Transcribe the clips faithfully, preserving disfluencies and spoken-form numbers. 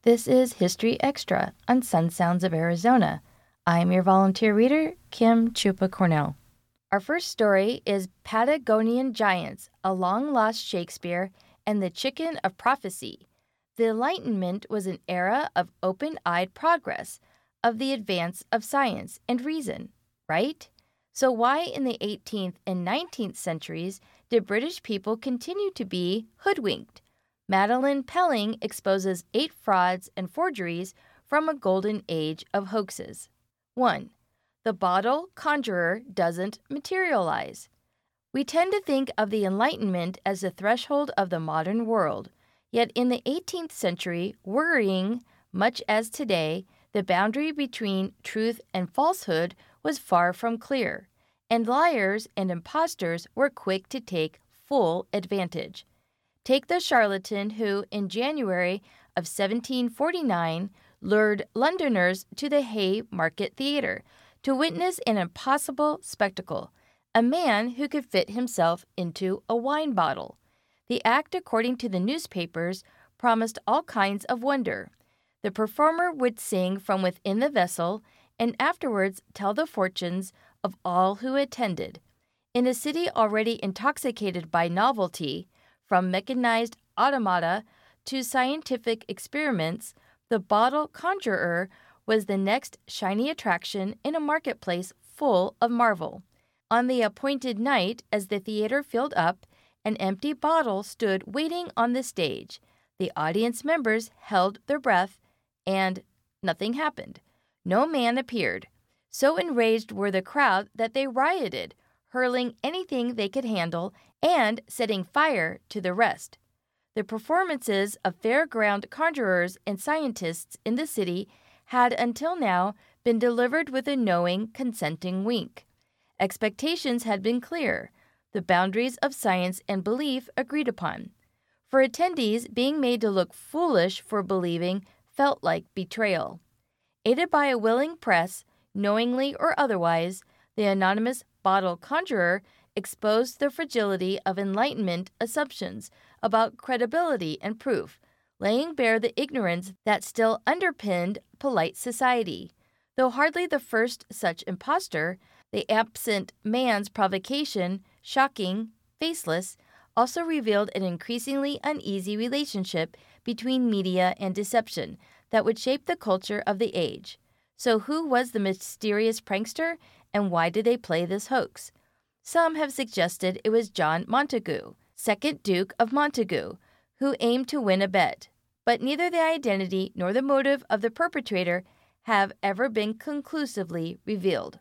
This is History Extra on Sun Sounds of Arizona. I'm your volunteer reader, Kim Chupa Cornell. Our first story is Patagonian Giants, a long-lost Shakespeare, and the Chicken of Prophecy. The Enlightenment was an era of open-eyed progress, of the advance of science and reason, right? So why in the eighteenth and nineteenth centuries did British people continue to be hoodwinked? Madeleine Pelling exposes eight frauds and forgeries from a golden age of hoaxes. one. The bottle conjurer doesn't materialize. We tend to think of the Enlightenment as the threshold of the modern world, yet in the eighteenth century, worrying, much as today, the boundary between truth and falsehood was far from clear, and liars and impostors were quick to take full advantage. Take the charlatan who, in January of seventeen forty-nine, lured Londoners to the Haymarket Theatre to witness an impossible spectacle, a man who could fit himself into a wine bottle. The act, according to the newspapers, promised all kinds of wonder. The performer would sing from within the vessel and afterwards tell the fortunes of all who attended. In a city already intoxicated by novelty, from mechanized automata to scientific experiments, the bottle conjurer was the next shiny attraction in a marketplace full of marvel. On the appointed night, as the theater filled up, an empty bottle stood waiting on the stage. The audience members held their breath, and nothing happened. No man appeared. So enraged were the crowd that they rioted, hurling anything they could handle and setting fire to the rest. The performances of fairground conjurers and scientists in the city had until now been delivered with a knowing, consenting wink. Expectations had been clear, the boundaries of science and belief agreed upon. For attendees, being made to look foolish for believing felt like betrayal. Aided by a willing press, knowingly or otherwise, the anonymous bottle conjurer exposed the fragility of Enlightenment assumptions about credibility and proof, laying bare the ignorance that still underpinned polite society. Though hardly the first such impostor, the absent man's provocation, shocking, faceless, also revealed an increasingly uneasy relationship between media and deception that would shape the culture of the age. So who was the mysterious prankster, and why did they play this hoax? Some have suggested it was John Montagu, second Duke of Montagu, who aimed to win a bet, but neither the identity nor the motive of the perpetrator have ever been conclusively revealed.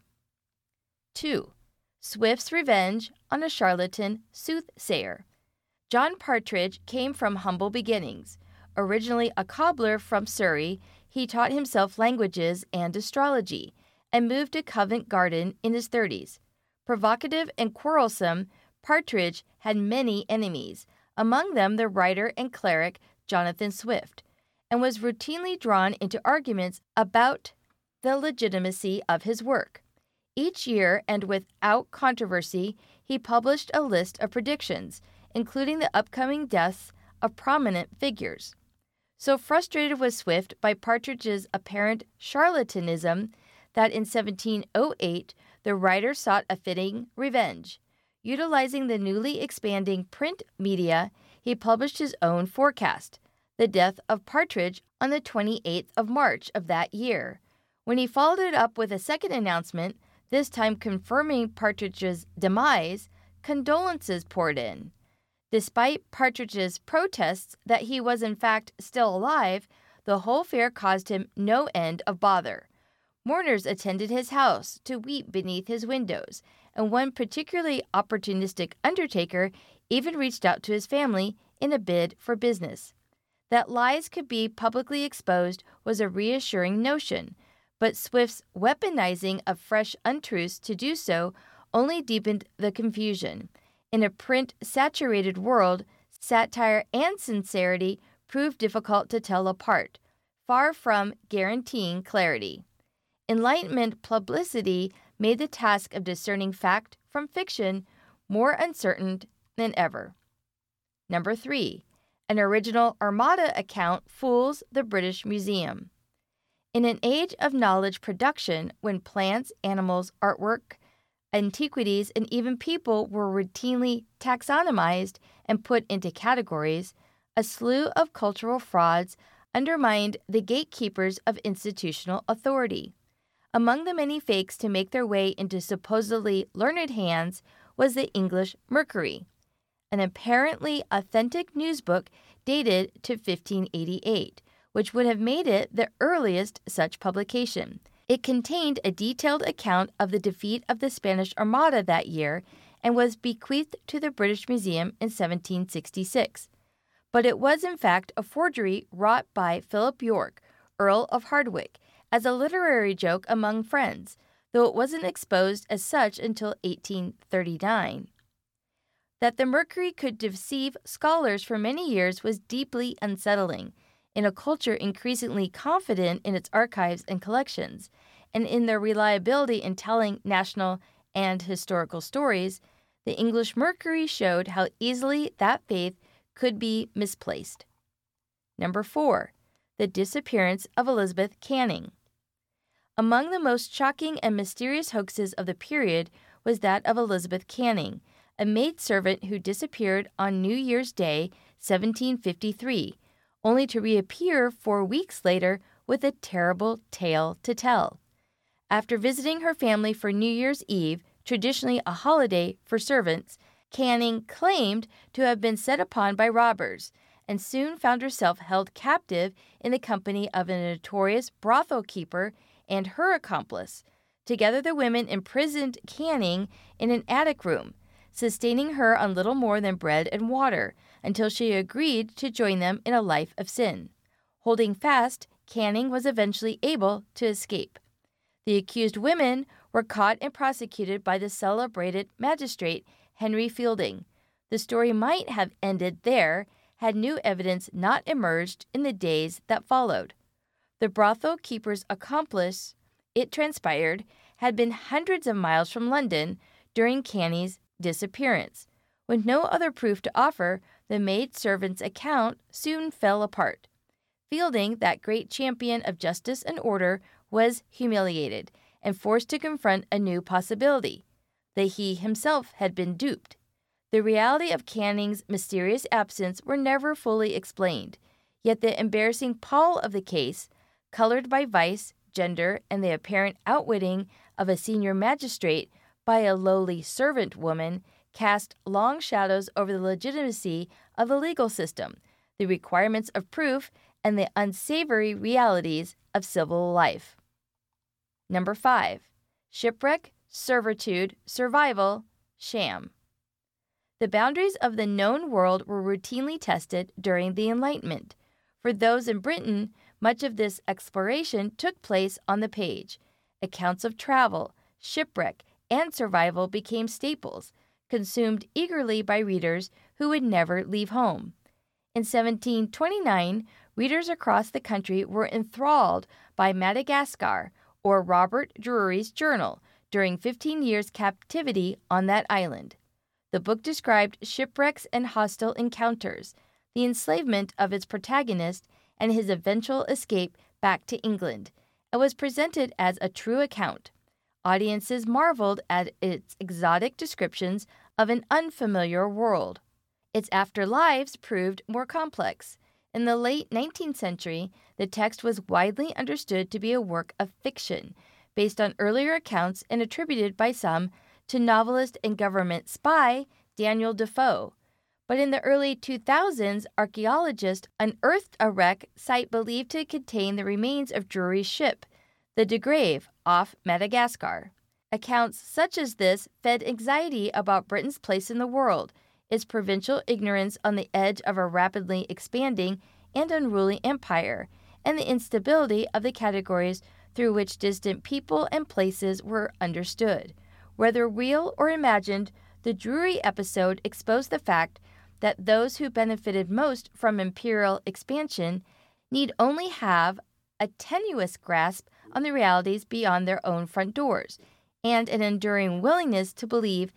two. Swift's revenge on a charlatan soothsayer. John Partridge came from humble beginnings. Originally a cobbler from Surrey, he taught himself languages and astrology, and moved to Covent Garden in his thirties. Provocative and quarrelsome, Partridge had many enemies, among them the writer and cleric Jonathan Swift, and was routinely drawn into arguments about the legitimacy of his work. Each year, and without controversy, he published a list of predictions, including the upcoming deaths of prominent figures. So frustrated was Swift by Partridge's apparent charlatanism that in seventeen oh eight the writer sought a fitting revenge. Utilizing the newly expanding print media, he published his own forecast, the death of Partridge on the twenty-eighth of March of that year. When he followed it up with a second announcement, this time confirming Partridge's demise, condolences poured in. Despite Partridge's protests that he was in fact still alive, the whole affair caused him no end of bother. Mourners attended his house to weep beneath his windows, and one particularly opportunistic undertaker even reached out to his family in a bid for business. That lies could be publicly exposed was a reassuring notion, but Swift's weaponizing of fresh untruths to do so only deepened the confusion. In a print-saturated world, satire and sincerity proved difficult to tell apart, far from guaranteeing clarity. Enlightenment publicity made the task of discerning fact from fiction more uncertain than ever. Number three. An original Armada account fools the British Museum. In an age of knowledge production, when plants, animals, artwork, antiquities, and even people were routinely taxonomized and put into categories, a slew of cultural frauds undermined the gatekeepers of institutional authority. Among the many fakes to make their way into supposedly learned hands was the English Mercury, an apparently authentic newsbook dated to fifteen eighty-eight, which would have made it the earliest such publication. It contained a detailed account of the defeat of the Spanish Armada that year and was bequeathed to the British Museum in seventeen sixty-six. But it was in fact a forgery wrought by Philip York, Earl of Hardwicke, as a literary joke among friends, though it wasn't exposed as such until eighteen thirty-nine. That the Mercury could deceive scholars for many years was deeply unsettling. In a culture increasingly confident in its archives and collections, and in their reliability in telling national and historical stories, the English Mercury showed how easily that faith could be misplaced. Number four, the disappearance of Elizabeth Canning. Among the most shocking and mysterious hoaxes of the period was that of Elizabeth Canning, a maidservant who disappeared on New Year's Day, seventeen fifty-three, only to reappear four weeks later with a terrible tale to tell. After visiting her family for New Year's Eve, traditionally a holiday for servants, Canning claimed to have been set upon by robbers and soon found herself held captive in the company of a notorious brothel keeper and her accomplice. Together the women imprisoned Canning in an attic room, sustaining her on little more than bread and water, until she agreed to join them in a life of sin. Holding fast, Canning was eventually able to escape. The accused women were caught and prosecuted by the celebrated magistrate Henry Fielding. The story might have ended there had new evidence not emerged in the days that followed. The brothel keeper's accomplice, it transpired, had been hundreds of miles from London during Canning's disappearance. With no other proof to offer, the maidservant's account soon fell apart. Fielding, that great champion of justice and order, was humiliated and forced to confront a new possibility, that he himself had been duped. The reality of Canning's mysterious absence were never fully explained, yet the embarrassing pall of the case, colored by vice, gender, and the apparent outwitting of a senior magistrate by a lowly servant woman, cast long shadows over the legitimacy of the legal system, the requirements of proof, and the unsavory realities of civil life. Number five, shipwreck, servitude, survival, sham. The boundaries of the known world were routinely tested during the Enlightenment. For those in Britain, much of this exploration took place on the page. Accounts of travel, shipwreck, and survival became staples, consumed eagerly by readers who would never leave home. In seventeen twenty-nine, readers across the country were enthralled by Madagascar, or Robert Drury's journal, during fifteen years' captivity on that island. The book described shipwrecks and hostile encounters, the enslavement of its protagonist, and his eventual escape back to England, and was presented as a true account. Audiences marveled at its exotic descriptions of an unfamiliar world. Its afterlives proved more complex. In the late nineteenth century, the text was widely understood to be a work of fiction, based on earlier accounts and attributed by some to novelist and government spy Daniel Defoe. But in the early two thousands, archaeologists unearthed a wreck site believed to contain the remains of Drury's ship, the De Grave, off Madagascar. Accounts such as this fed anxiety about Britain's place in the world, its provincial ignorance on the edge of a rapidly expanding and unruly empire, and the instability of the categories through which distant people and places were understood. Whether real or imagined, the Drury episode exposed the fact that those who benefited most from imperial expansion need only have a tenuous grasp on the realities beyond their own front doors, and an enduring willingness to believe the fantasies sold to them. Number six,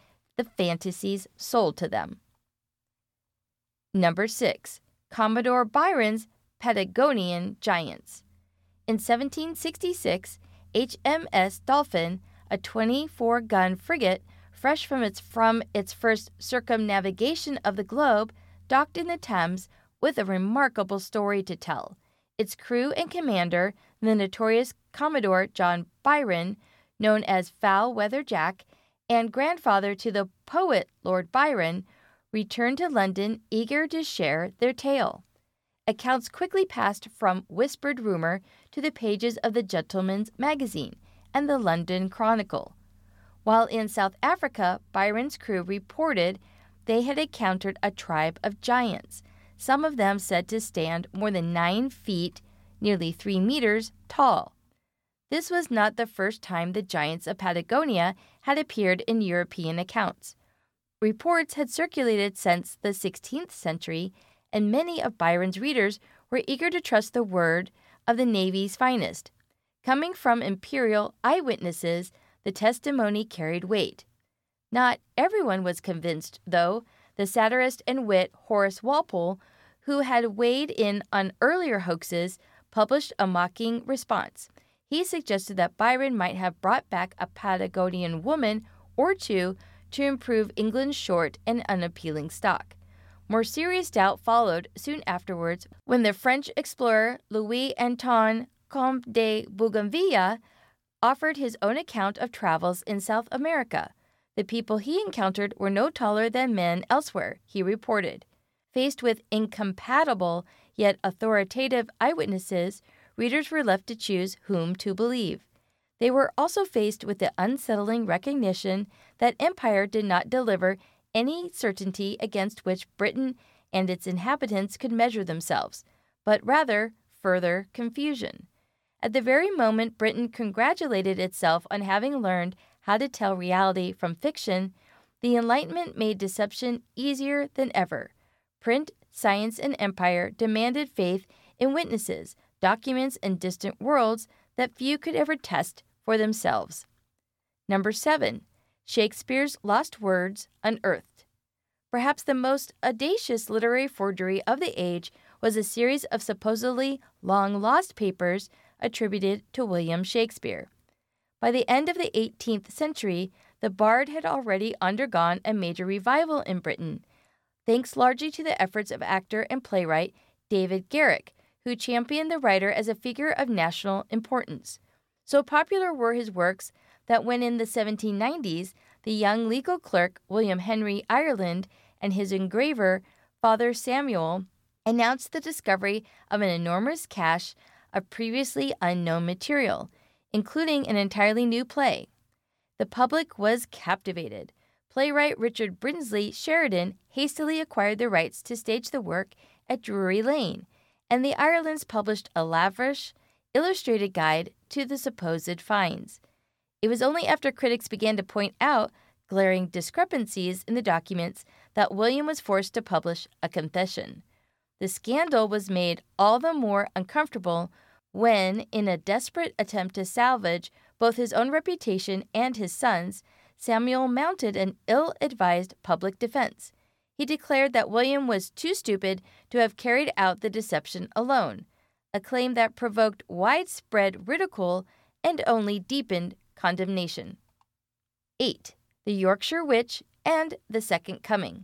Commodore Byron's Patagonian Giants. In seventeen sixty-six, H M S Dolphin, a twenty-four gun frigate fresh from its from its first circumnavigation of the globe, docked in the Thames with a remarkable story to tell. Its crew and commander, the notorious Commodore John Byron, known as Foul-Weather Jack, and grandfather to the poet Lord Byron, returned to London eager to share their tale. Accounts quickly passed from whispered rumor to the pages of the Gentleman's Magazine and the London Chronicle. While in South Africa, Byron's crew reported they had encountered a tribe of giants, some of them said to stand more than nine feet, nearly three meters, tall. This was not the first time the giants of Patagonia had appeared in European accounts. Reports had circulated since the sixteenth century, and many of Byron's readers were eager to trust the word of the Navy's finest. Coming from imperial eyewitnesses, the testimony carried weight. Not everyone was convinced, though. The satirist and wit Horace Walpole, who had weighed in on earlier hoaxes, published a mocking response. He suggested that Byron might have brought back a Patagonian woman or two to improve England's short and unappealing stock. More serious doubt followed soon afterwards when the French explorer Louis-Antoine Comte de Bougainville offered his own account of travels in South America. The people he encountered were no taller than men elsewhere, he reported. Faced with incompatible yet authoritative eyewitnesses, readers were left to choose whom to believe. They were also faced with the unsettling recognition that empire did not deliver any certainty against which Britain and its inhabitants could measure themselves, but rather further confusion. At the very moment Britain congratulated itself on having learned how to tell reality from fiction, the Enlightenment made deception easier than ever. Print, science, and empire demanded faith in witnesses, documents, and distant worlds that few could ever test for themselves. Number seven. Shakespeare's Lost Words Unearthed. Perhaps the most audacious literary forgery of the age was a series of supposedly long-lost papers attributed to William Shakespeare. By the end of the eighteenth century, the bard had already undergone a major revival in Britain, thanks largely to the efforts of actor and playwright David Garrick, who championed the writer as a figure of national importance. So popular were his works that when in the seventeen nineties, the young legal clerk William Henry Ireland and his engraver, Father Samuel, announced the discovery of an enormous cache of previously unknown material, including an entirely new play. The public was captivated. Playwright Richard Brinsley Sheridan hastily acquired the rights to stage the work at Drury Lane, and the Irelands published a lavish, illustrated guide to the supposed finds. It was only after critics began to point out glaring discrepancies in the documents that William was forced to publish a confession. The scandal was made all the more uncomfortable when, in a desperate attempt to salvage both his own reputation and his son's, Samuel mounted an ill-advised public defense. He declared that William was too stupid to have carried out the deception alone, a claim that provoked widespread ridicule and only deepened condemnation. eight. The Yorkshire Witch and the Second Coming.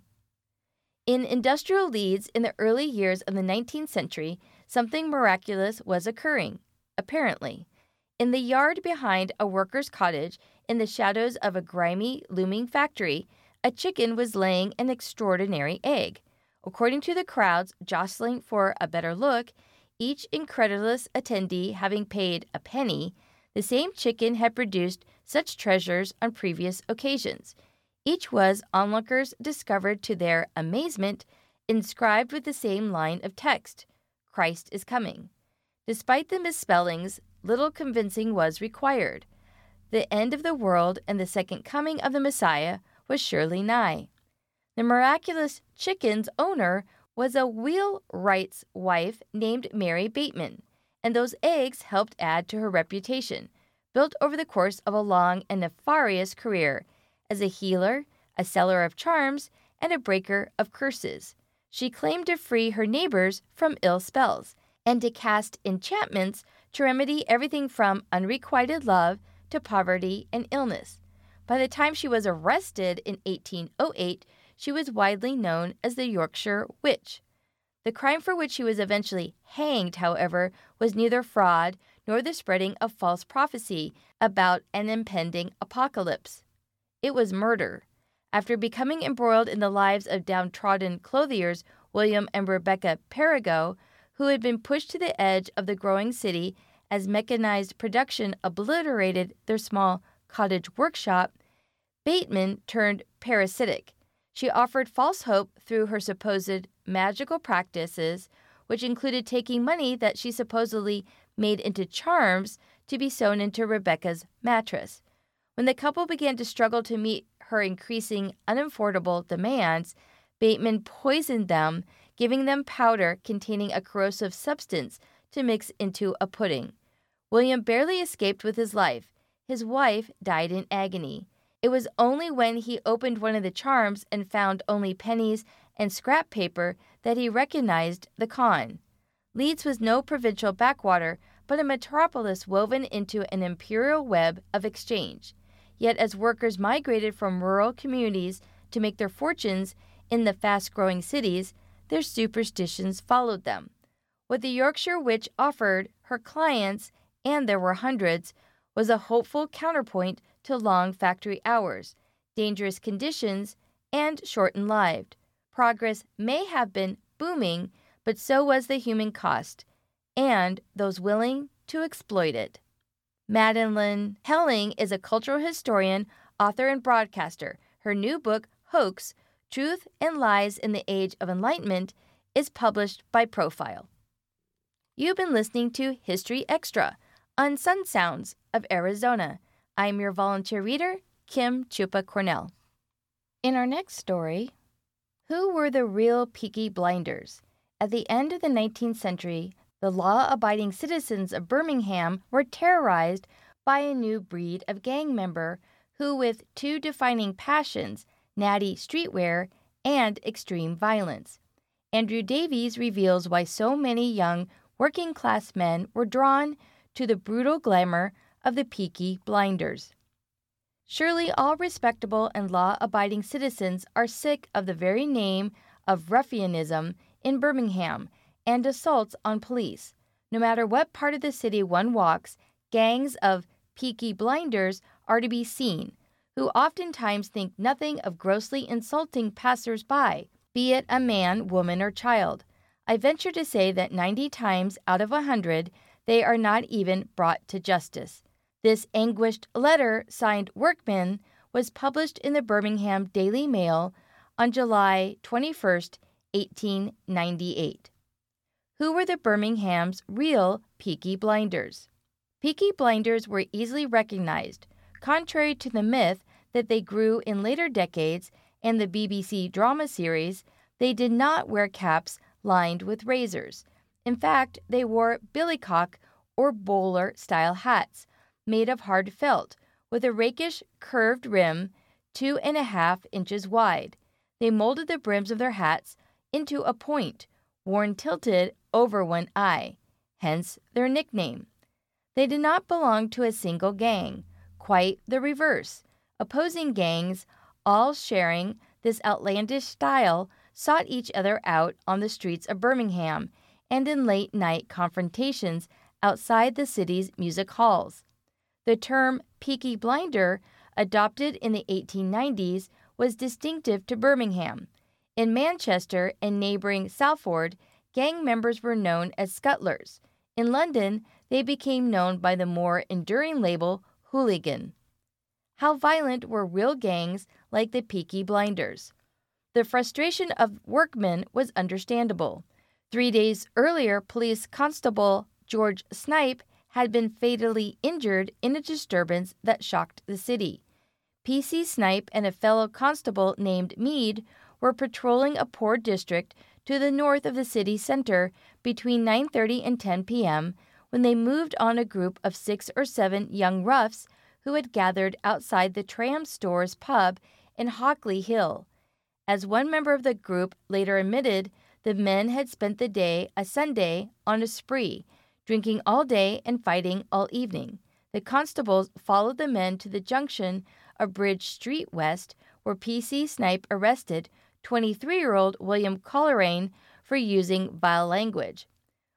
In industrial Leeds in the early years of the nineteenth century, something miraculous was occurring, apparently. In the yard behind a worker's cottage, in the shadows of a grimy, looming factory, a chicken was laying an extraordinary egg. According to the crowds jostling for a better look, each incredulous attendee having paid a penny, the same chicken had produced such treasures on previous occasions. Each was, onlookers discovered to their amazement, inscribed with the same line of text, Christ is coming. Despite the misspellings, little convincing was required. The end of the world and the second coming of the Messiah was surely nigh. The miraculous chicken's owner was a wheelwright's wife named Mary Bateman, and those eggs helped add to her reputation, built over the course of a long and nefarious career as a healer, a seller of charms, and a breaker of curses. She claimed to free her neighbors from ill spells and to cast enchantments to remedy everything from unrequited love to poverty and illness. By the time she was arrested in eighteen oh eight, she was widely known as the Yorkshire Witch. The crime for which she was eventually hanged, however, was neither fraud nor the spreading of false prophecy about an impending apocalypse. It was murder. After becoming embroiled in the lives of downtrodden clothiers William and Rebecca Perigo, who had been pushed to the edge of the growing city as mechanized production obliterated their small cottage workshop, Bateman turned parasitic. She offered false hope through her supposed magical practices, which included taking money that she supposedly made into charms to be sewn into Rebecca's mattress. When the couple began to struggle to meet her increasing unaffordable demands, Bateman poisoned them, giving them powder containing a corrosive substance to mix into a pudding. William barely escaped with his life. His wife died in agony. It was only when he opened one of the charms and found only pennies and scrap paper that he recognized the con. Leeds was no provincial backwater, but a metropolis woven into an imperial web of exchange. Yet as workers migrated from rural communities to make their fortunes in the fast-growing cities, their superstitions followed them. What the Yorkshire Witch offered her clients, and there were hundreds, was a hopeful counterpoint to long factory hours, dangerous conditions, and shortened lives. Progress may have been booming, but so was the human cost, and those willing to exploit it. Madeline Helling is a cultural historian, author, and broadcaster. Her new book, Hoax, Truth and Lies in the Age of Enlightenment, is published by Profile. You've been listening to History Extra on Sun Sounds of Arizona. I'm your volunteer reader, Kim Chupa Cornell. In our next story, who were the real Peaky Blinders? At the end of the nineteenth century, the law-abiding citizens of Birmingham were terrorized by a new breed of gang member who, with two defining passions, natty streetwear and extreme violence. Andrew Davies reveals why so many young working-class men were drawn to the brutal glamour of the Peaky Blinders. Surely all respectable and law-abiding citizens are sick of the very name of ruffianism in Birmingham and assaults on police. No matter what part of the city one walks, gangs of Peaky Blinders are to be seen, who oftentimes think nothing of grossly insulting passers-by, be it a man, woman, or child. I venture to say that ninety times out of a hundred, they are not even brought to justice. This anguished letter, signed Workman, was published in the Birmingham Daily Mail on July twenty-first, eighteen ninety-eight. Who were the Birmingham's real Peaky Blinders? Peaky Blinders were easily recognized, contrary to the myth that they grew in later decades and the B B C drama series. They did not wear caps lined with razors. In fact, they wore billycock or bowler-style hats made of hard felt with a rakish curved rim two and a half inches wide. They molded the brims of their hats into a point, worn tilted over one eye, hence their nickname. They did not belong to a single gang, quite the reverse. Opposing gangs, all sharing this outlandish style, sought each other out on the streets of Birmingham and in late-night confrontations outside the city's music halls. The term Peaky Blinder, adopted in the eighteen nineties, was distinctive to Birmingham. In Manchester and neighboring Salford, gang members were known as scuttlers. In London, they became known by the more enduring label hooligan. How violent were real gangs like the Peaky Blinders? The frustration of workmen was understandable. Three days earlier, police constable George Snipe had been fatally injured in a disturbance that shocked the city. P C Snipe and a fellow constable named Meade were patrolling a poor district to the north of the city center between nine thirty and ten p.m. when they moved on a group of six or seven young roughs who had gathered outside the Tram Stores pub in Hockley Hill. As one member of the group later admitted, The men had spent the day, a Sunday, on a spree, drinking all day and fighting all evening. The constables followed the men to the junction of Bridge Street West, where P C Snipe arrested twenty-three-year-old William Coleraine for using vile language.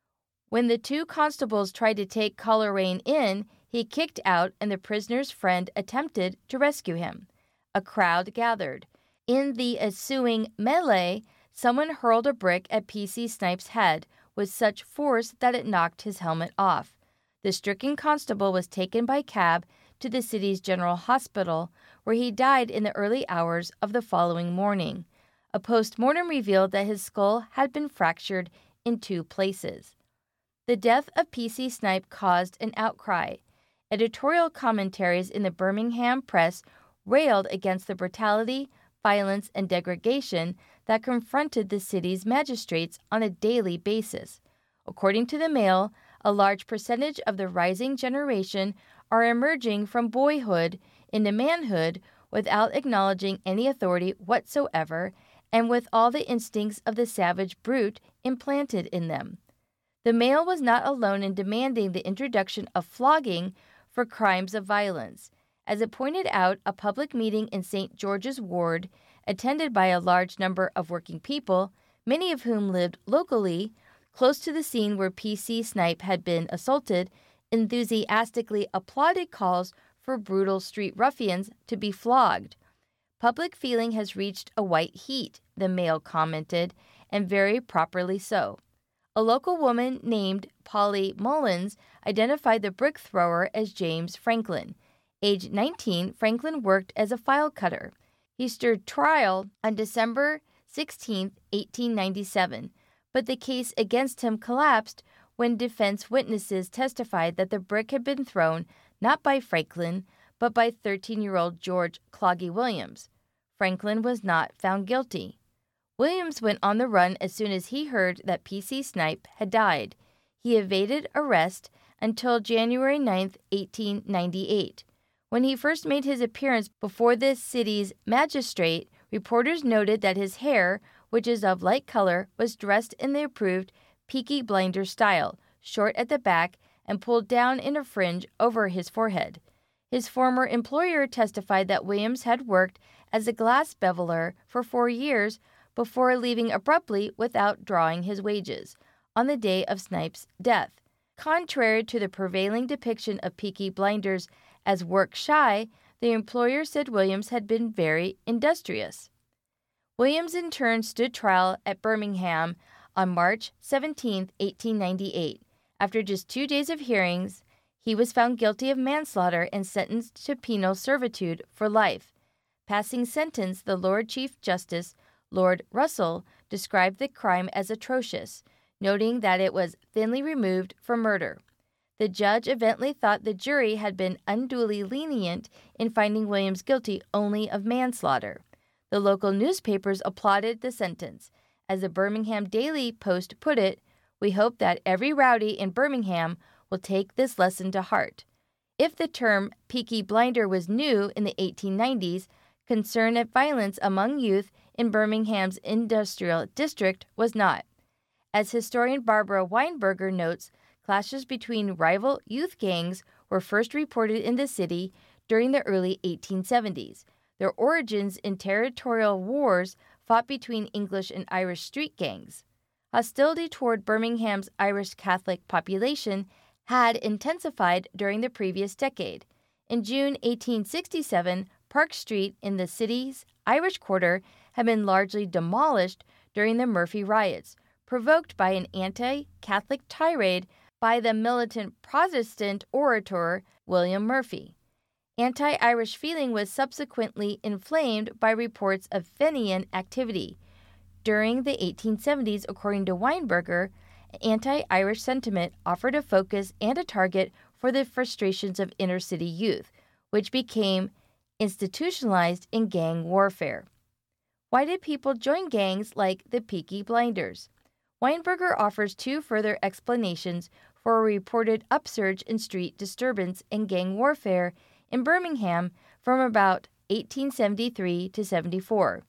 When the two constables tried to take Coleraine in, he kicked out and the prisoner's friend attempted to rescue him. A crowd gathered. In the ensuing melee, someone hurled a brick at P C Snipe's head with such force that it knocked his helmet off. The stricken constable was taken by cab to the city's general hospital, where he died in the early hours of the following morning. A post-mortem revealed that his skull had been fractured in two places. The death of P C Snipe caused an outcry. Editorial commentaries in the Birmingham press railed against the brutality, violence, and degradation that confronted the city's magistrates on a daily basis. According to the Mail, a large percentage of the rising generation are emerging from boyhood into manhood without acknowledging any authority whatsoever and with all the instincts of the savage brute implanted in them. The Mail was not alone in demanding the introduction of flogging for crimes of violence. As it pointed out, a public meeting in Saint George's Ward, attended by a large number of working people, many of whom lived locally, close to the scene where P C Snipe had been assaulted, enthusiastically applauded calls for brutal street ruffians to be flogged. Public feeling has reached a white heat, the Mail commented, and very properly so. A local woman named Polly Mullins identified the brick thrower as James Franklin. Aged nineteen, Franklin worked as a file cutter. He stood trial on December sixteenth, eighteen ninety-seven, but the case against him collapsed when defense witnesses testified that the brick had been thrown not by Franklin, but by thirteen-year-old George Cloggy Williams. Franklin was not found guilty. Williams went on the run as soon as he heard that P C Snipe had died. He evaded arrest until January ninth, eighteen ninety-eight. When he first made his appearance before the city's magistrate, reporters noted that his hair, which is of light color, was dressed in the approved Peaky Blinders style, short at the back and pulled down in a fringe over his forehead. His former employer testified that Williams had worked as a glass beveler for four years before leaving abruptly without drawing his wages on the day of Snipe's death. Contrary to the prevailing depiction of Peaky Blinders as work-shy, the employer said Williams had been very industrious. Williams in turn stood trial at Birmingham on March seventeenth, eighteen ninety-eight. After just two days of hearings, he was found guilty of manslaughter and sentenced to penal servitude for life. Passing sentence, the Lord Chief Justice, Lord Russell, described the crime as atrocious, noting that it was thinly removed from murder. The judge evidently thought the jury had been unduly lenient in finding Williams guilty only of manslaughter. The local newspapers applauded the sentence. As the Birmingham Daily Post put it, "We hope that every rowdy in Birmingham will take this lesson to heart." If the term Peaky Blinder was new in the eighteen nineties, concern at violence among youth in Birmingham's industrial district was not. As historian Barbara Weinberger notes, clashes between rival youth gangs were first reported in the city during the early eighteen seventies. Their origins in territorial wars fought between English and Irish street gangs. Hostility toward Birmingham's Irish Catholic population had intensified during the previous decade. In June eighteen sixty-seven, Park Street in the city's Irish Quarter had been largely demolished during the Murphy riots, provoked by an anti-Catholic tirade by the militant Protestant orator William Murphy. Anti-Irish feeling was subsequently inflamed by reports of Fenian activity. During the eighteen seventies, according to Weinberger, anti-Irish sentiment offered a focus and a target for the frustrations of inner-city youth, which became institutionalized in gang warfare. Why did people join gangs like the Peaky Blinders? Weinberger offers two further explanations for a reported upsurge in street disturbance and gang warfare in Birmingham from about eighteen seventy-three to seventy-four.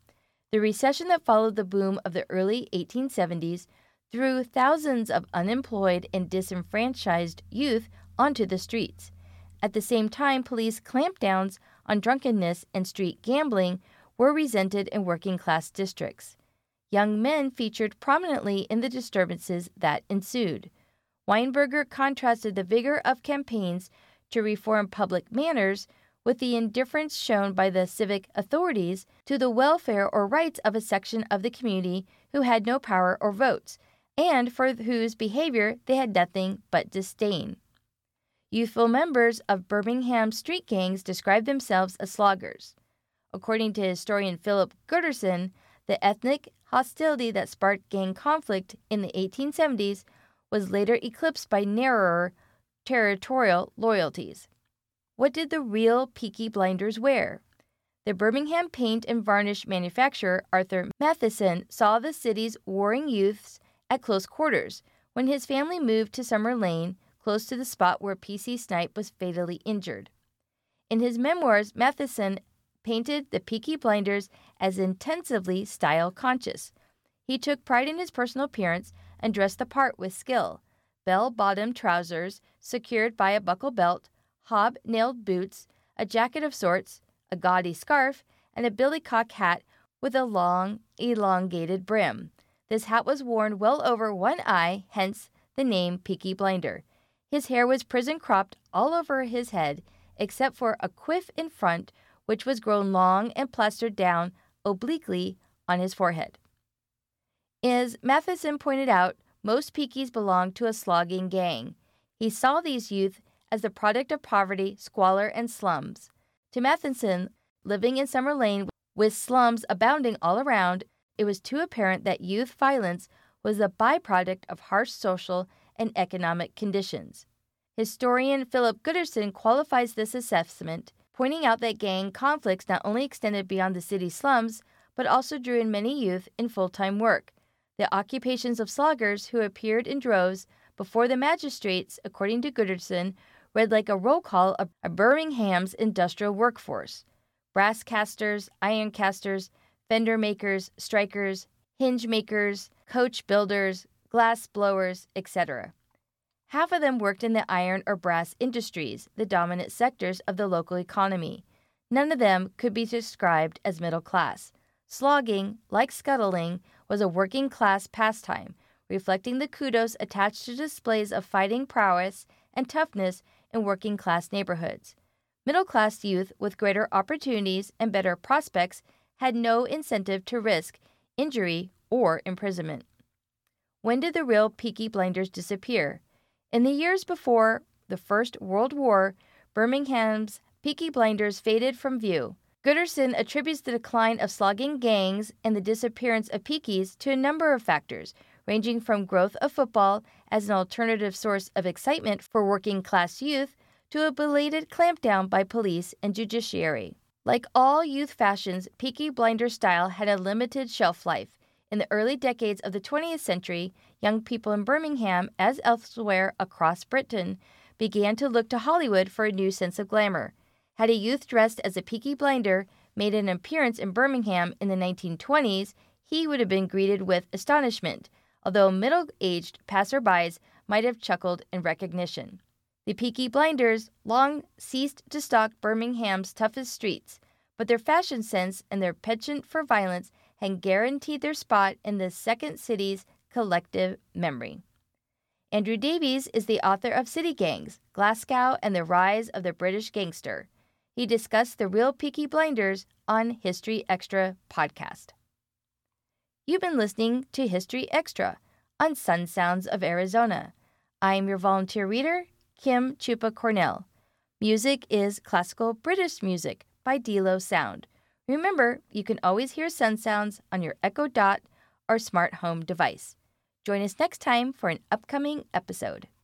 The recession that followed the boom of the early eighteen seventies threw thousands of unemployed and disenfranchised youth onto the streets. At the same time, police clampdowns on drunkenness and street gambling were resented in working-class districts. Young men featured prominently in the disturbances that ensued. Weinberger contrasted the vigor of campaigns to reform public manners with the indifference shown by the civic authorities to the welfare or rights of a section of the community who had no power or votes, and for whose behavior they had nothing but disdain. Youthful members of Birmingham street gangs described themselves as sloggers. According to historian Philip Gooderson, the ethnic hostility that sparked gang conflict in the eighteen seventies was later eclipsed by narrower territorial loyalties. What did the real Peaky Blinders wear? The Birmingham paint and varnish manufacturer Arthur Matheson saw the city's warring youths at close quarters when his family moved to Summer Lane, close to the spot where P C Snipe was fatally injured. In his memoirs, Matheson painted the Peaky Blinders as intensively style-conscious. He took pride in his personal appearance and dressed the part with skill. Bell-bottomed trousers secured by a buckle belt, hob-nailed boots, a jacket of sorts, a gaudy scarf, and a billycock hat with a long, elongated brim. This hat was worn well over one eye, hence the name Peaky Blinder. His hair was prison-cropped all over his head, except for a quiff in front, which was grown long and plastered down obliquely on his forehead. As Matheson pointed out, most Peakies belonged to a slogging gang. He saw these youth as the product of poverty, squalor, and slums. To Matheson, living in Summer Lane with slums abounding all around, it was too apparent that youth violence was a byproduct of harsh social and economic conditions. Historian Philip Gooderson qualifies this assessment, pointing out that gang conflicts not only extended beyond the city slums, but also drew in many youth in full-time work. The occupations of sloggers who appeared in droves before the magistrates, according to Gooderson, read like a roll call of Birmingham's industrial workforce. Brass casters, iron casters, fender makers, strikers, hinge makers, coach builders, glass blowers, et cetera. Half of them worked in the iron or brass industries, the dominant sectors of the local economy. None of them could be described as middle class. Slogging, like scuttling, was a working-class pastime, reflecting the kudos attached to displays of fighting prowess and toughness in working-class neighborhoods. Middle-class youth with greater opportunities and better prospects had no incentive to risk injury or imprisonment. When did the real Peaky Blinders disappear? In the years before the First World War, Birmingham's Peaky Blinders faded from view. Gooderson attributes the decline of slogging gangs and the disappearance of Peakies to a number of factors, ranging from growth of football as an alternative source of excitement for working-class youth to a belated clampdown by police and judiciary. Like all youth fashions, Peaky Blinder style had a limited shelf life. In the early decades of the twentieth century, young people in Birmingham, as elsewhere across Britain, began to look to Hollywood for a new sense of glamour. Had a youth dressed as a Peaky Blinder made an appearance in Birmingham in the nineteen twenties, he would have been greeted with astonishment, although middle-aged passerbys might have chuckled in recognition. The Peaky Blinders long ceased to stalk Birmingham's toughest streets, but their fashion sense and their penchant for violence had guaranteed their spot in the second city's collective memory. Andrew Davies is the author of City Gangs, Glasgow and the Rise of the British Gangster. He discussed the real Peaky Blinders on History Extra podcast. You've been listening to History Extra on Sun Sounds of Arizona. I'm your volunteer reader, Kim Chupa Cornell. Music is classical British music by D-Lo Sound. Remember, you can always hear Sun Sounds on your Echo Dot or smart home device. Join us next time for an upcoming episode.